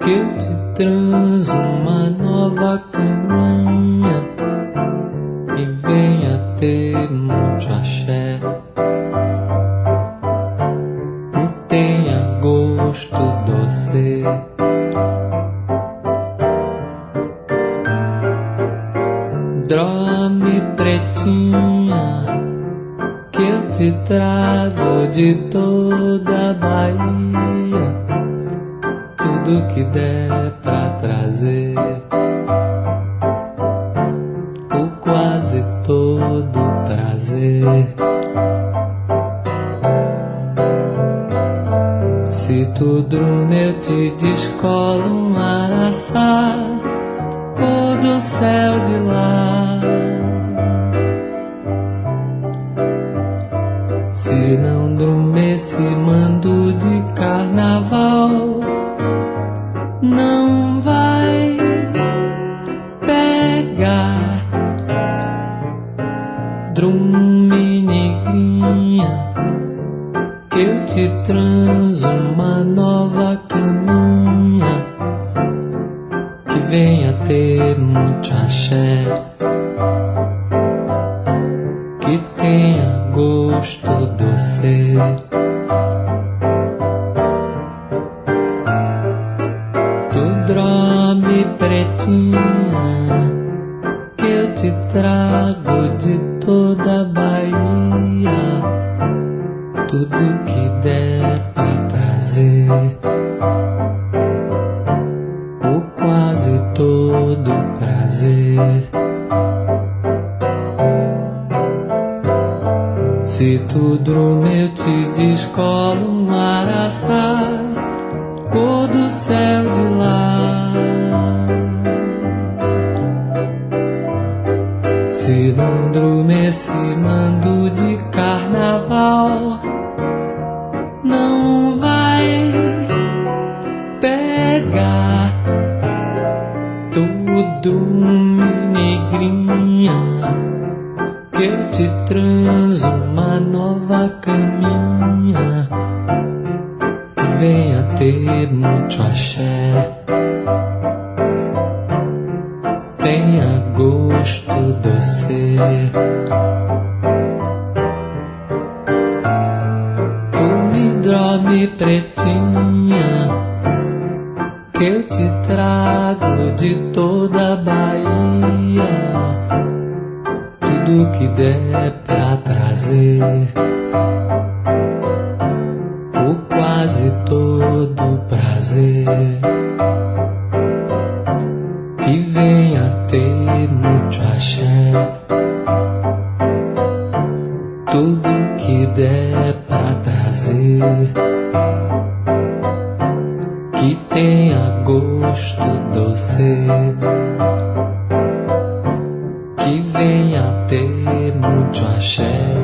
que eu te transo uma nova caminha e venha ter muito axé. E tenha gosto doce. Dorme, pretinha, que eu te trago de toda a Bahia tudo que der pra trazer, o quase todo prazer. Se tu dorme eu te descolo um araçá, cor do céu de lá. Se não dormir, se mando de carnaval, não vai pegar. Drume, negrinha, que eu te transo uma nova caminha que venha ter muito axé, que tenha gosto doce. Tu dorme, pretinha, que eu te trago de toda a Bahia tudo que der pra trazer, o quase todo prazer. Se tu dorme eu te descolo um araçá, cor do céu de lá. Se não dormir, se mando de carnaval, não vai pegar. Tudo, negrinha, que eu te transo uma nova caminha que venha ter muito axé, tenha gosto doce. Tu me dorme, pretinha, que eu te trago de toda a Bahia tudo que der pra trazer, o quase todo prazer, que venha ter muito axé, tudo que der pra trazer, que tenha gosto doce, que venha ter muito axé.